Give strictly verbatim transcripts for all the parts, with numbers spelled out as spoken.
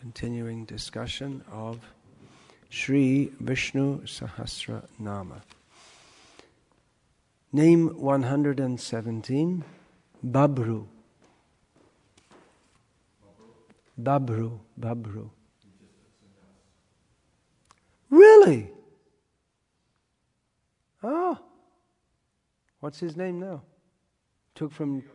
continuing discussion of Sri Vishnu Sahasra Nama. Name one hundred seventeen, Babru. Babru, Babru. Really? Oh. What's his name now? Took from...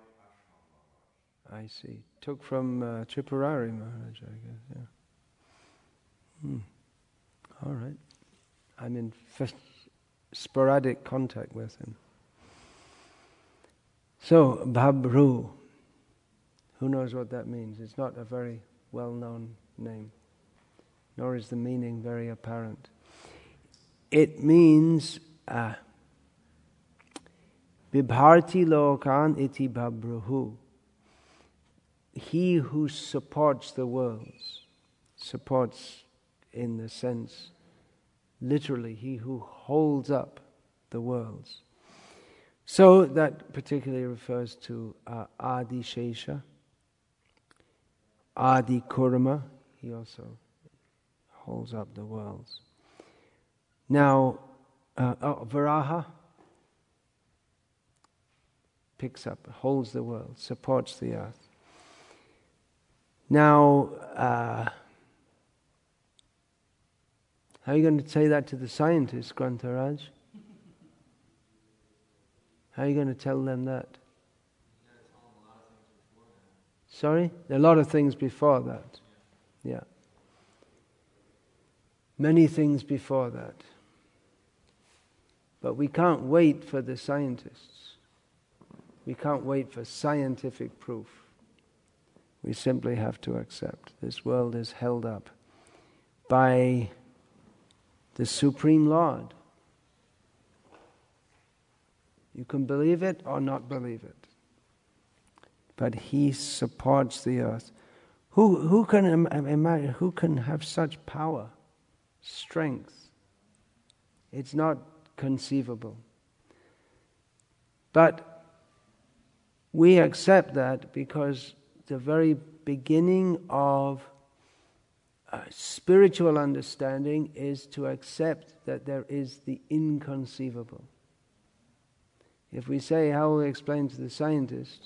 I see. Took from uh, Tripurari Maharaj, I guess, yeah. Hmm. All right. I'm in f- sporadic contact with him. So, Babru. Who knows what that means? It's not a very well-known name, nor is the meaning very apparent. It means uh, Bibharti Lokan iti Babruhu. He who supports the worlds, supports in the sense, literally, he who holds up the worlds. So that particularly refers to uh, Adi Shesha, Adi Kurma, he also holds up the worlds. Now, uh, oh, Varaha picks up, holds the world, supports the earth. Now, uh, how are you going to say that to the scientists, Grantharaj? How are you going to tell them that? Sorry? There are a lot of things before that. Yeah. Many things before that. But we can't wait for the scientists. We can't wait for scientific proof. We simply have to accept this world is held up by the Supreme Lord. You can believe it or not believe it. But He supports the earth. Who who can imagine? Who can have such power, strength? It's not conceivable. But we accept that because the very beginning of uh, spiritual understanding is to accept that there is the inconceivable. If we say, how will we explain to the scientist?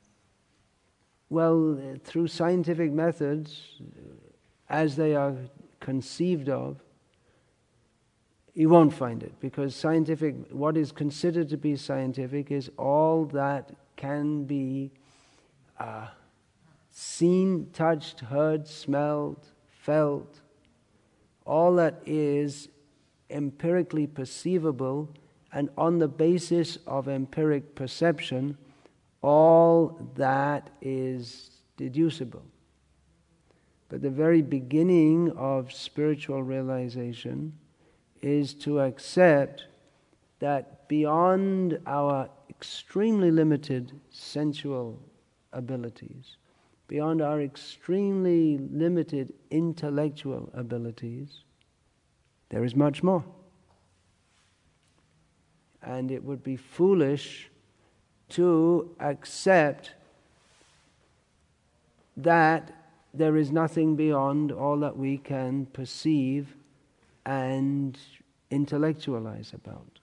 Well, uh, through scientific methods, uh, as they are conceived of, you won't find it, because scientific, what is considered to be scientific is all that can be uh, seen, touched, heard, smelled, felt, all that is empirically perceivable, and on the basis of empiric perception, all that is deducible. But the very beginning of spiritual realization is to accept that beyond our extremely limited sensual abilities, beyond our extremely limited intellectual abilities, there is much more. And it would be foolish to accept that there is nothing beyond all that we can perceive and intellectualize about.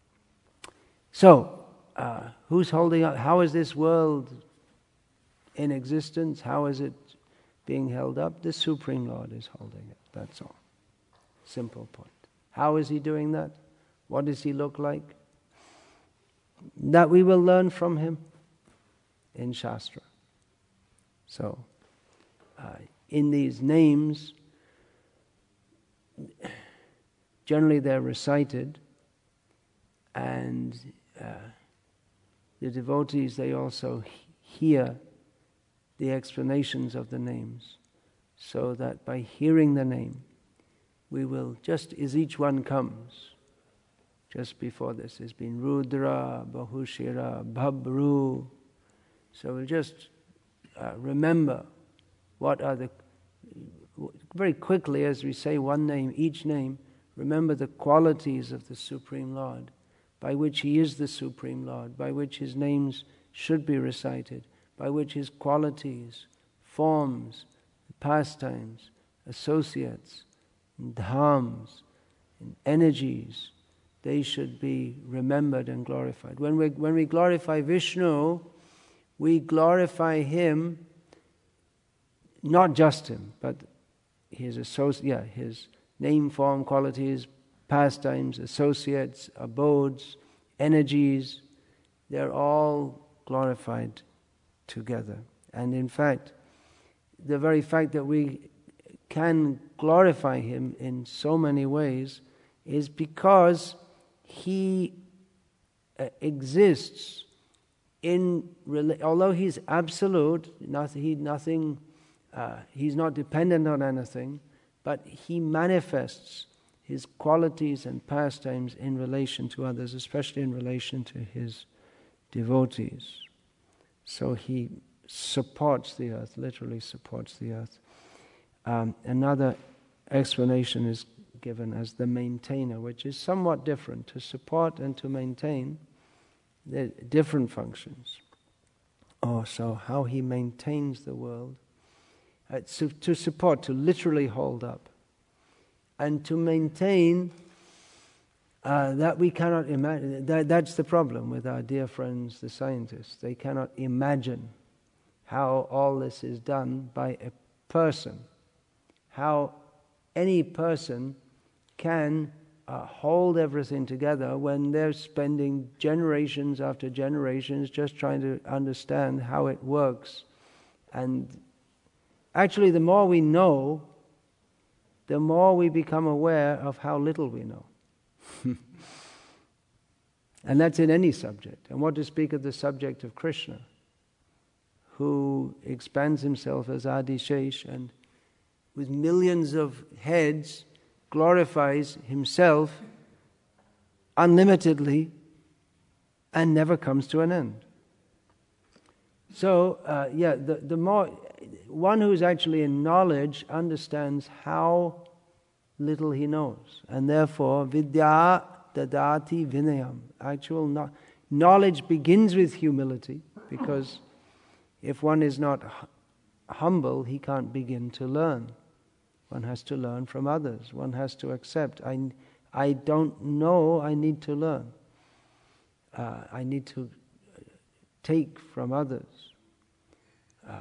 So, uh, who's holding up? How is this world in existence? How is it being held up? The Supreme Lord is holding it. That's all. Simple point. How is He doing that? What does He look like? That we will learn from Him in Shastra. So, uh, in these names, generally they're recited, and uh, the devotees, they also hear the explanations of the names, so that by hearing the name, we will, just as each one comes, just before this has been Rudra, Bahushira, Babru, so we'll just uh, remember what are the, very quickly as we say one name, each name, remember the qualities of the Supreme Lord, by which He is the Supreme Lord, by which His names should be recited, by which His qualities, forms, pastimes, associates, and dhams, and energies, they should be remembered and glorified. When we, when we glorify Vishnu, we glorify him, not just him, but his associ- yeah, his name, form, qualities, pastimes, associates, abodes, energies, they're all glorified together. And in fact, the very fact that we can glorify him in so many ways is because he uh, exists in, although he's absolute, nothing, he, nothing, uh, he's not dependent on anything, but he manifests his qualities and pastimes in relation to others, especially in relation to his devotees. So he supports the earth, literally supports the earth. Um, another explanation is given as the maintainer, which is somewhat different. To support and to maintain, they're different functions. Oh, so how he maintains the world. Uh, so to support, to literally hold up. And to maintain, uh, that we cannot imagine. That, that's the problem with our dear friends, the scientists. They cannot imagine how all this is done by a person. How any person can uh, hold everything together when they're spending generations after generations just trying to understand how it works. And actually, the more we know, the more we become aware of how little we know. And that's in any subject. And what to speak of the subject of Krishna, who expands himself as Adishesh and with millions of heads glorifies himself unlimitedly and never comes to an end. So, uh, yeah, the, the more one who's actually in knowledge understands how little he knows, and therefore vidya dadati vinayam. Actual no- knowledge begins with humility, because if one is not hu- humble, he can't begin to learn. One has to learn from others. One has to accept, I, I don't know, I need to learn. Uh, I need to take from others. Uh,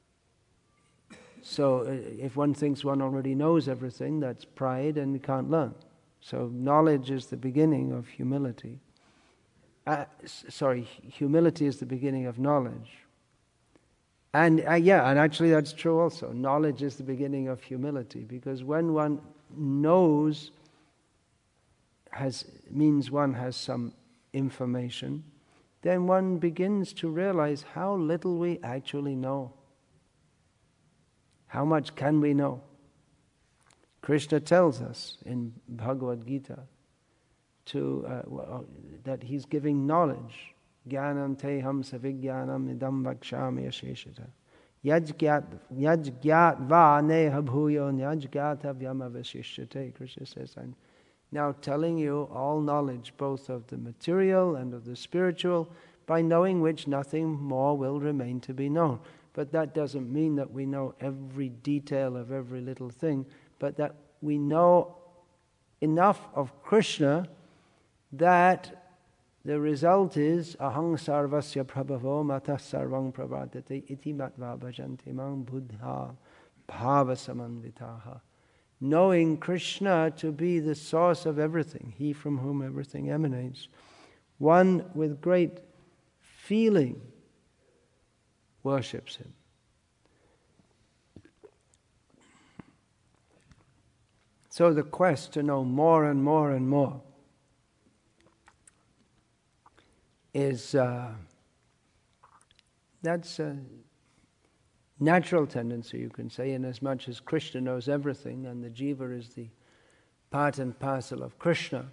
so uh, if one thinks one already knows everything, that's pride and you can't learn. So knowledge is the beginning of humility. Uh, s- sorry, humility is the beginning of knowledge. And uh, yeah, and actually that's true also. Knowledge is the beginning of humility, because when one knows, has means one has some information, then one begins to realize how little we actually know. How much can we know? Krishna tells us in Bhagavad Gita to, uh, well, that he's giving knowledge. Jnanam teham savijnanam idam vakshami asheshata. Yajgyat va neha bhuyo nyajgyata vyamavashishyate. Krishna says, I'm now telling you all knowledge, both of the material and of the spiritual, by knowing which nothing more will remain to be known. But that doesn't mean that we know every detail of every little thing, but that we know enough of Krishna that the result is ahang sarvasya prabhavo matah sarvang pravadate iti matva bhajanti mang buddha bhava samanvitaha. Knowing Krishna to be the source of everything, he from whom everything emanates, one with great feeling worships him. So the quest to know more and more and more is, uh, that's a natural tendency, you can say, in as much as Krishna knows everything and the jiva is the part and parcel of Krishna.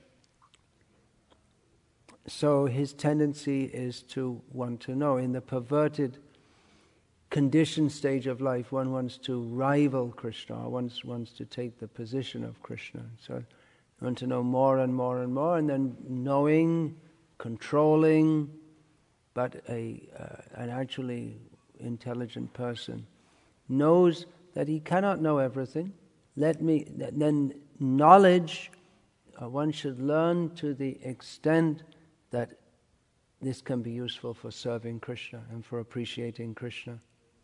So his tendency is to want to know. In the perverted conditioned stage of life, one wants to rival Krishna, or wants, wants to take the position of Krishna. So you want to know more and more and more, and then knowing, controlling, but a uh, an actually intelligent person knows that he cannot know everything. Let me, then knowledge, uh, one should learn to the extent that this can be useful for serving Krishna and for appreciating Krishna.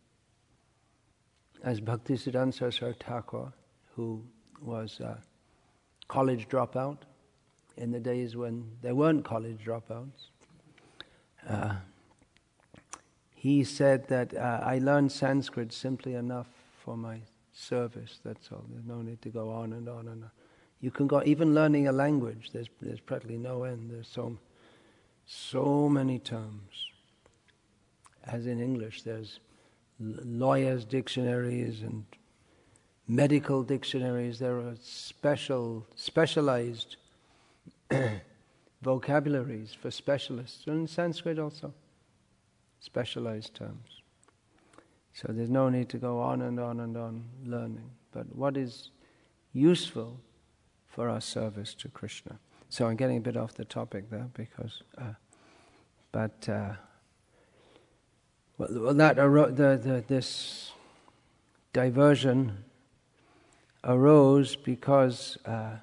As Bhaktisiddhanta Saraswati Thakur, who was a college dropout in the days when there weren't college dropouts, uh, he said that uh, I learned Sanskrit simply enough for my service, that's all. There's no need to go on and on and on. You can go, even learning a language, there's, there's practically no end. There's so, so many terms. As in English, there's lawyers' dictionaries and medical dictionaries. There are special, specialized vocabularies for specialists. And in Sanskrit also, specialized terms. So there's no need to go on and on and on learning. But what is useful for our service to Krishna. So I'm getting a bit off the topic there because, uh, but uh, well, that aro- the, the, this diversion arose because uh,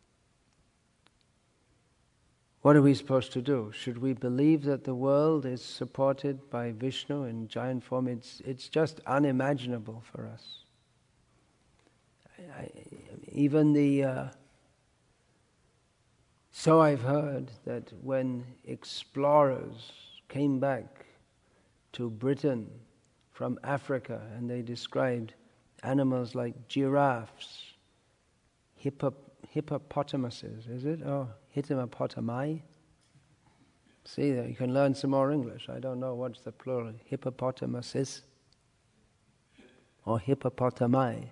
what are we supposed to do? Should we believe that the world is supported by Vishnu in giant form? It's it's just unimaginable for us. I, I, even the uh, so I've heard that when explorers came back to Britain from Africa and they described animals like giraffes, hippo, hippopotamuses, is it? Oh, hippopotami. See, you can learn some more English. I don't know what's the plural. Hippopotamuses or hippopotami.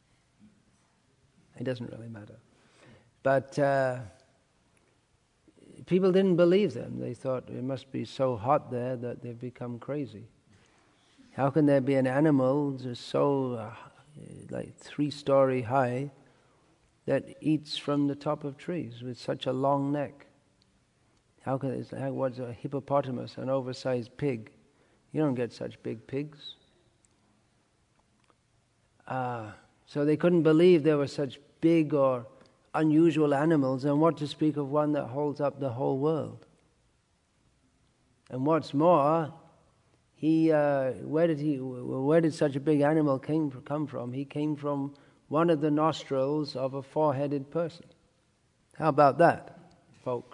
It doesn't really matter. But uh, people didn't believe them. They thought it must be so hot there that they've become crazy. How can there be an animal just so uh, like three-story high that eats from the top of trees with such a long neck? How can it, how, what's a hippopotamus, an oversized pig? You don't get such big pigs. Uh, so they couldn't believe there were such big or unusual animals, and what to speak of one that holds up the whole world. And what's more, he uh, where did he where did such a big animal came come from? He came from one of the nostrils of a four-headed person. How about that, folks?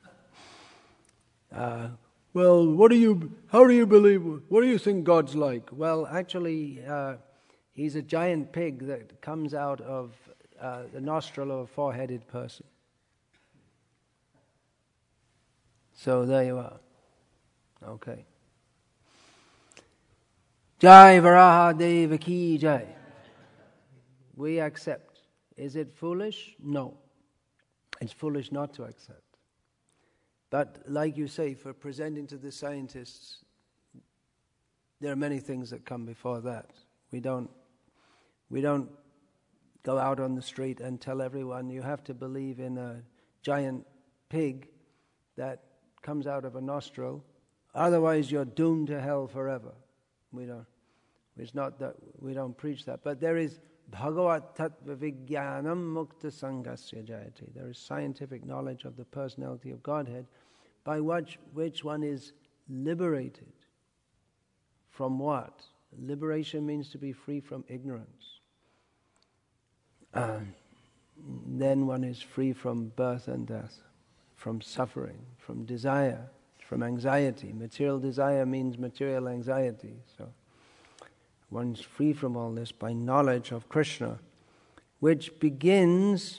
Uh, well, what do you? How do you believe? What do you think God's like? Well, actually, uh, he's a giant pig that comes out of uh, the nostril of a four-headed person. So there you are. Okay. Jai Varaha Deva Ki Jai. We accept. Is it foolish? No. It's foolish not to accept. But like you say, for presenting to the scientists, there are many things that come before that. We don't, we don't go out on the street and tell everyone you have to believe in a giant pig that comes out of a nostril, otherwise you're doomed to hell forever. We don't. It's not that we don't preach that, but there is Bhagavat Tattva Vijnanam Mukta Sangasya Jayati. There is scientific knowledge of the personality of Godhead, by which which one is liberated from what? Liberation means to be free from ignorance. Uh, then one is free from birth and death, from suffering, from desire, from anxiety. Material desire means material anxiety. So one's free from all this by knowledge of Krishna, which begins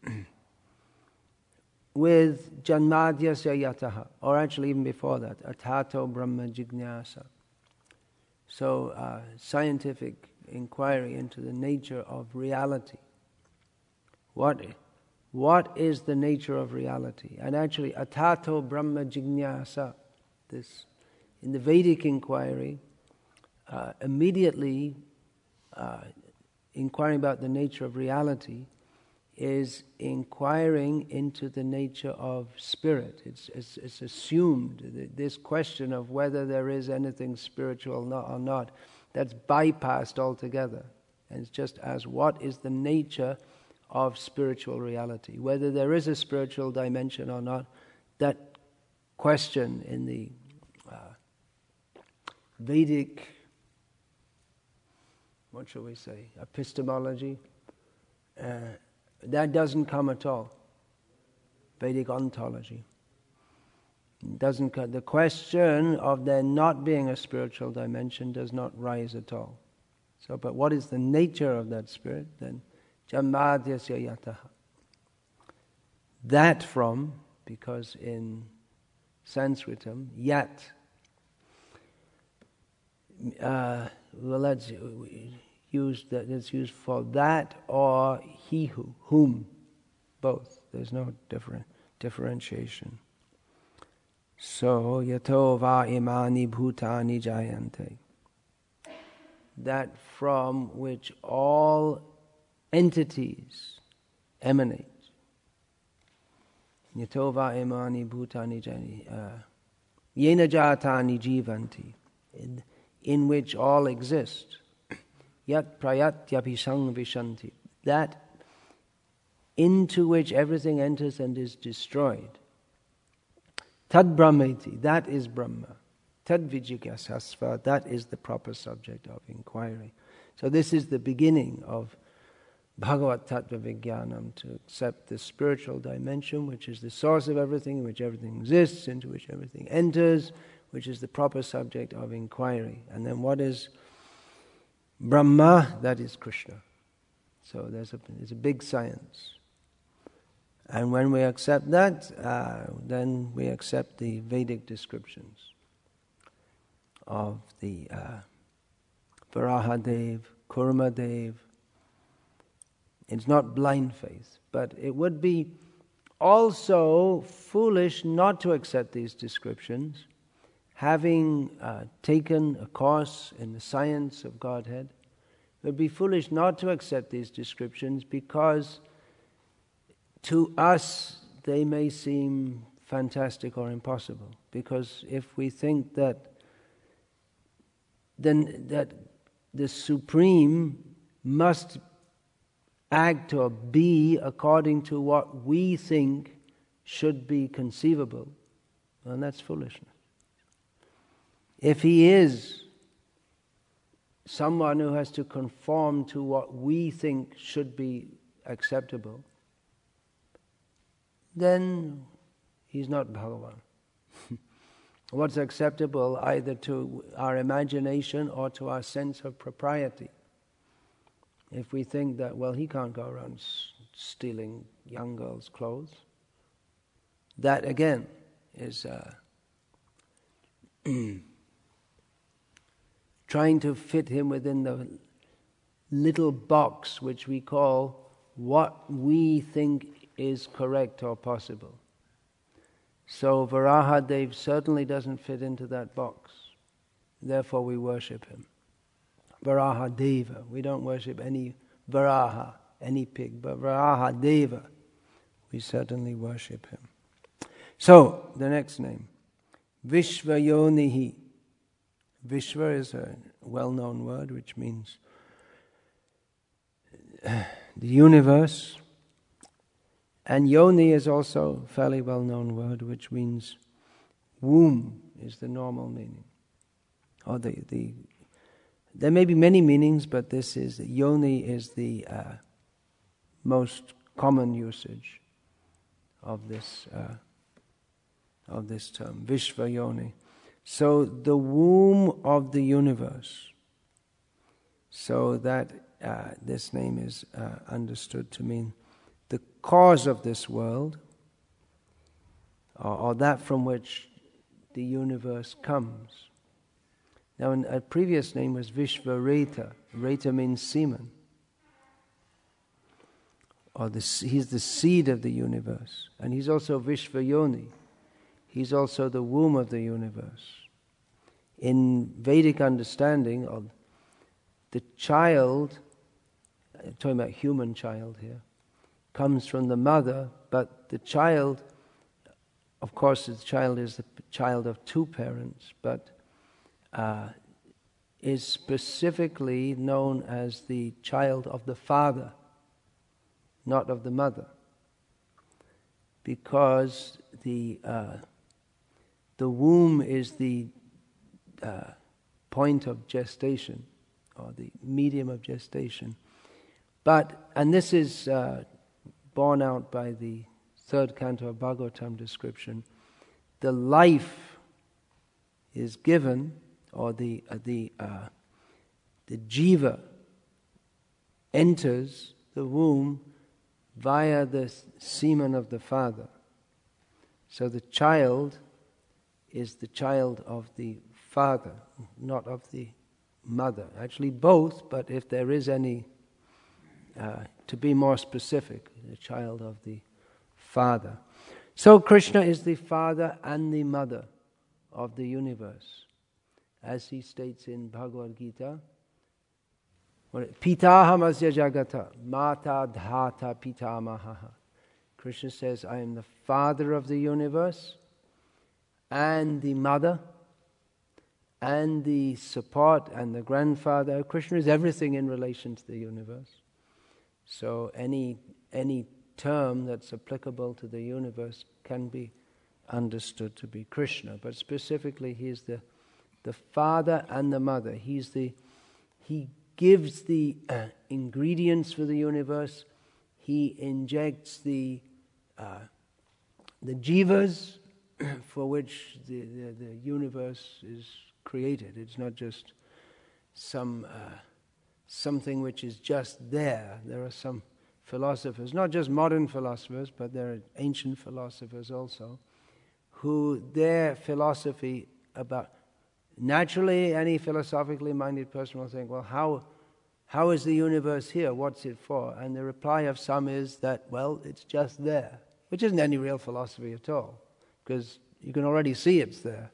with Janmadyasya Yataha, or actually even before that, Atato Brahma Jignyasa. So uh, scientific inquiry into the nature of reality. What, what is the nature of reality? And actually, Atato Brahma Jignyasa, this, in the Vedic inquiry, uh, immediately uh, inquiring about the nature of reality is inquiring into the nature of spirit. It's, it's, it's assumed that this question of whether there is anything spiritual or not, that's bypassed altogether. And it's just asked, what is the nature of spiritual reality? Whether there is a spiritual dimension or not, that question in the uh, Vedic, what shall we say, epistemology, uh, that doesn't come at all. Vedic ontology. Doesn't come. The question of there not being a spiritual dimension does not rise at all. So, but what is the nature of that spirit? Then, Jamadhyasya yataha. That from, because in Sanskritam, yat, uh, well, that's used, that it's used for that or he who, whom, both. There's no different differentiation. So, yato va imani bhutani jayante. That from which all entities emanate. Yato va imani bhutani jayante. Yena jatani jivanti. In, in which all exist. Yat prayatyapi sangvishanti. That into which everything enters and is destroyed. Tad brahmeti, that is Brahma. Tad vijikasasva, that is the proper subject of inquiry. So this is the beginning of Bhagavat Tattva Vijnanam, to accept the spiritual dimension, which is the source of everything, in which everything exists, into which everything enters, which is the proper subject of inquiry. And then what is Brahma? That is Krishna. So there's a, there's a big science. And when we accept that, uh, then we accept the Vedic descriptions of the uh, Varahadev, Kurmadev. It's not blind faith, but it would be also foolish not to accept these descriptions, having uh, taken a course in the science of Godhead. It would be foolish not to accept these descriptions because to us, they may seem fantastic or impossible. Because if we think that then that the Supreme must act or be according to what we think should be conceivable, well, that's foolishness. If He is someone who has to conform to what we think should be acceptable, then He's not Bhagavan. What's acceptable either to our imagination or to our sense of propriety. If we think that, well, He can't go around s- stealing young girls' clothes, that again is uh, trying to fit Him within the little box which we call what we think is correct or possible. So Varahadev certainly doesn't fit into that box. Therefore we worship him. Varahadeva. We don't worship any Varaha, any pig, but Varahadeva. We certainly worship him. So, the next name. Vishvayonihi. Vishva is a well-known word which means the universe. And yoni is also a fairly well-known word which means womb is the normal meaning. Or the, the there may be many meanings, but this is, yoni is the uh, most common usage of this uh, of this term, Vishva Yoni. So the womb of the universe. So that uh, this name is uh, understood to mean the cause of this world, or, or that from which the universe comes. Now, a previous name was Vishvareta. Reta means semen. Or the, he's the seed of the universe. And he's also Vishvayoni. He's also the womb of the universe. In Vedic understanding of the child, I'm talking about human child here, comes from the mother, but the child, of course the child is the child of two parents, but uh, is specifically known as the child of the father, not of the mother, because the uh, the womb is the uh, point of gestation, or the medium of gestation. But, and this is uh, borne out by the third canto of Bhagavatam description, the life is given, or the uh, the uh, the jiva enters the womb via the semen of the father. So the child is the child of the father, not of the mother. Actually both, but if there is any, uh, to be more specific, the child of the father. So Krishna is the father and the mother of the universe. As he states in Bhagavad Gita, Pitaham asya jagata, mata dhata pitamaha. Krishna says, I am the father of the universe, and the mother, and the support, and the grandfather. Krishna is everything in relation to the universe. So any any term that's applicable to the universe can be understood to be Krishna. But specifically, he is the the father and the mother. He's the he gives the uh, ingredients for the universe. He injects the uh, the jivas for which the, the, the universe is created. It's not just some uh, something which is just there. There are some philosophers, not just modern philosophers, but there are ancient philosophers also, who their philosophy about, naturally any philosophically minded person will think, well, how how is the universe here? What's it for? And the reply of some is that, well, it's just there, which isn't any real philosophy at all, because you can already see it's there.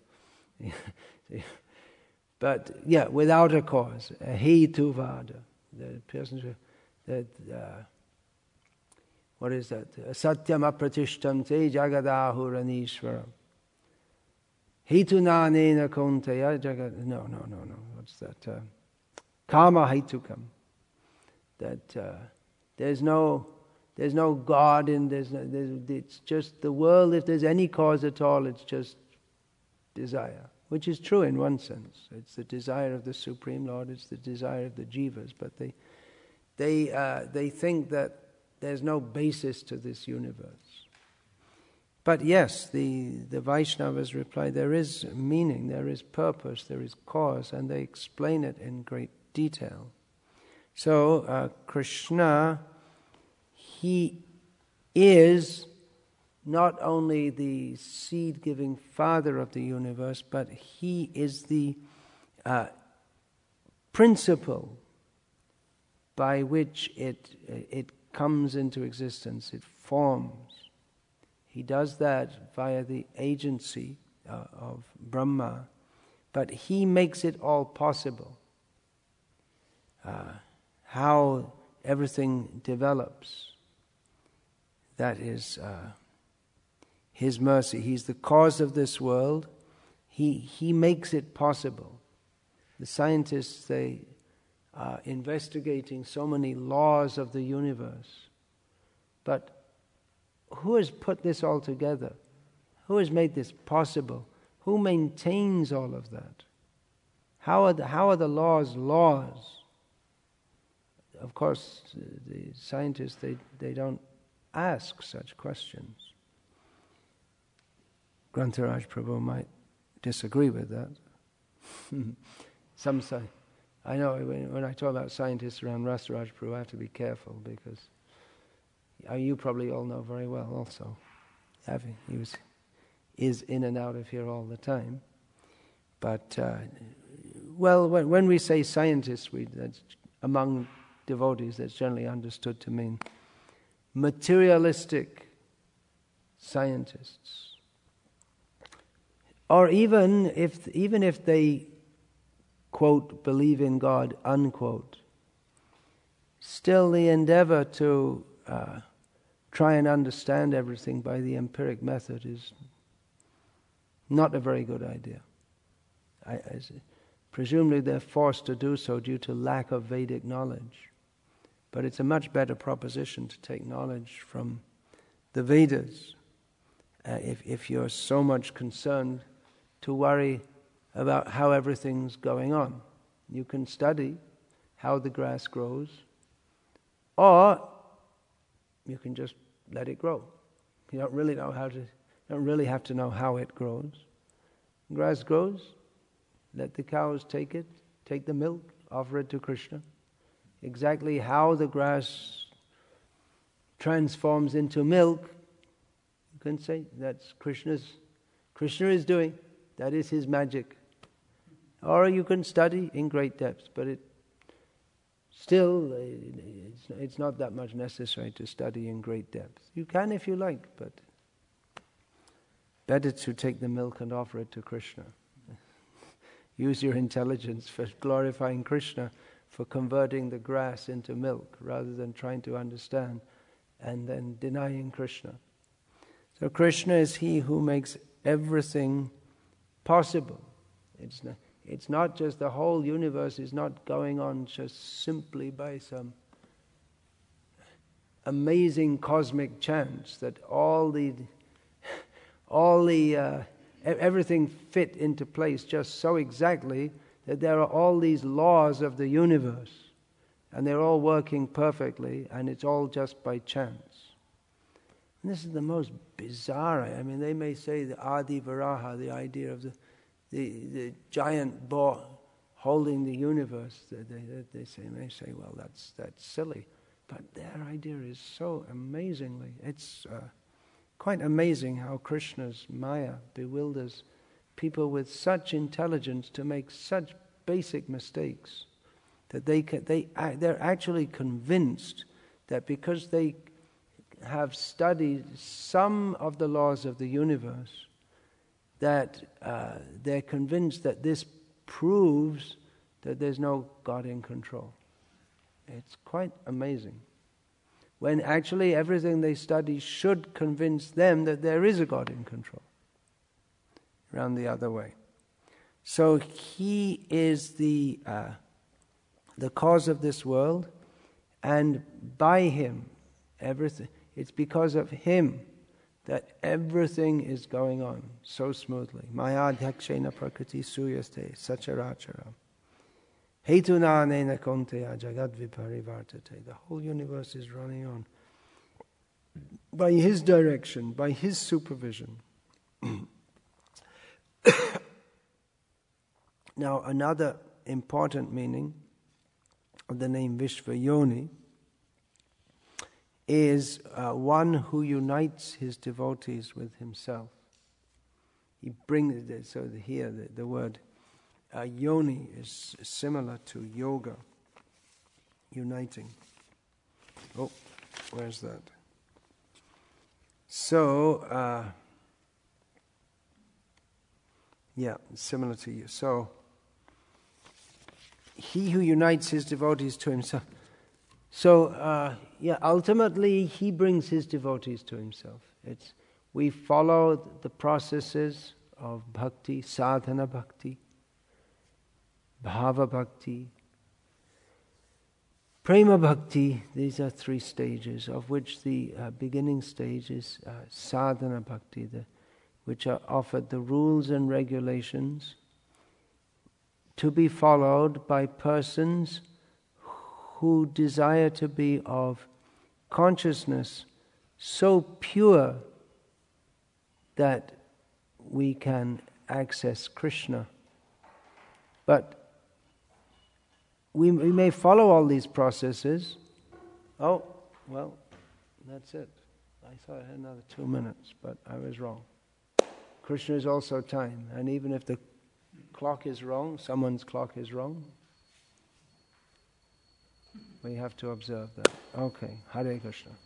But yeah, without a cause, a hetu vada, the person who, that, uh, what is that? Satyam apratishtam te jagadahuranishvaram. Hetu na nena konteya jagad. No, no, no, no. What's that? Uh, Kama hetukam. That uh, there's no, there's no God in this. It's just the world. If there's any cause at all, it's just desire, which is true in one sense. It's the desire of the Supreme Lord. It's the desire of the jivas. But they, they, uh, they think that there's no basis to this universe. But yes, the, the Vaishnavas reply, there is meaning, there is purpose, there is cause, and they explain it in great detail. So, uh, Krishna, he is not only the seed-giving father of the universe, but he is the uh, principle by which it it comes into existence, it forms. He does that via the agency uh, of Brahma, but he makes it all possible. Uh, how everything develops, that is uh, his mercy. He's the cause of this world. He he makes it possible. The scientists, they are investigating so many laws of the universe, but who has put this all together? Who has made this possible? Who maintains all of that? How are the, how are the laws laws? Of course, the scientists, they, they don't ask such questions. Grantharaj Prabhu might disagree with that. Some say, I know when, when I talk about scientists around Rasaraj Prabhu, I have to be careful because you probably all know very well also. He was, is in and out of here all the time. But, uh, well, when, when we say scientists, we, that's among devotees, that's generally understood to mean materialistic scientists. Or even if even if they, quote, believe in God, unquote, still the endeavor to uh, try and understand everything by the empiric method is not a very good idea. I, I, Presumably they're forced to do so due to lack of Vedic knowledge. But it's a much better proposition to take knowledge from the Vedas uh, if, if you're so much concerned to worry about how everything's going on. You can study how the grass grows, or you can just let it grow. You don't really know how to, you don't really have to know how it grows. Grass grows, let the cows take it, take the milk, offer it to Krishna. Exactly how the grass transforms into milk, you can say that's Krishna's, Krishna is doing, that is his magic. Or you can study in great depths, but it still, it's, it's not that much necessary to study in great depth. You can if you like, but better to take the milk and offer it to Krishna. Use your intelligence for glorifying Krishna, for converting the grass into milk, rather than trying to understand and then denying Krishna. So Krishna is he who makes everything possible. It's not, it's not just the whole universe is not going on just simply by some amazing cosmic chance that all the all the uh, everything fit into place just so exactly that there are all these laws of the universe and they're all working perfectly and it's all just by chance. And this is the most bizarre, I mean, they may say the Adi Varaha, the idea of the the, the giant ball holding the universe, they, they, they say, may say, well, that's that's silly. But their idea is so amazingly, it's uh, quite amazing how Krishna's Maya bewilders people with such intelligence to make such basic mistakes that they can, they they're actually convinced that because they have studied some of the laws of the universe, that uh, they're convinced that this proves that there's no God in control. It's quite amazing. When actually everything they study should convince them that there is a God in control. Around the other way. So he is the uh, the cause of this world, and by him, everything. It's because of him that everything is going on so smoothly. Maya dhakshena prakriti suyaste sacharacharam. Hetuna nena konteya jagad viparivartate. The whole universe is running on by his direction, by his supervision. Now, another important meaning of the name Vishvayoni is uh, one who unites his devotees with himself. He brings it, so here the, the word uh, yoni is similar to yoga, uniting. Oh, where's that? So, uh, yeah, similar to you. So, he who unites his devotees to himself. So, uh, yeah, ultimately he brings his devotees to himself. It's we follow the processes of bhakti, sadhana bhakti, bhava bhakti, prema bhakti. These are three stages, of which the uh, beginning stage is uh, sadhana bhakti, the, which are offered the rules and regulations to be followed by persons who desire to be of consciousness so pure that we can access Krishna. But we, we may follow all these processes. Oh, well, that's it. I thought I had another two minutes, but I was wrong. Krishna is also time, and even if the clock is wrong, someone's clock is wrong, we have to observe that. Okay, Hare Krishna.